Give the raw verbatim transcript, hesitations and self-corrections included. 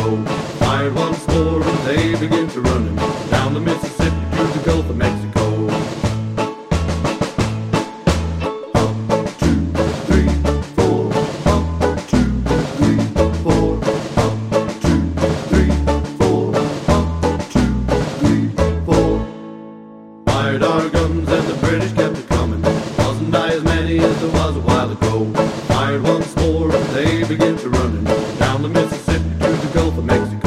go. Fired once more and they begin to running down the Mississippi to the Gulf of Mexico. Up, two, three, four. Up, two, three, four. Up, two, three, four. Up, two, three, four. Fired our guns and the British kept it coming. Wasn't I as many as there was a while ago. Fired once more and they begin to running down the Mississippi to the Gulf of Mexico.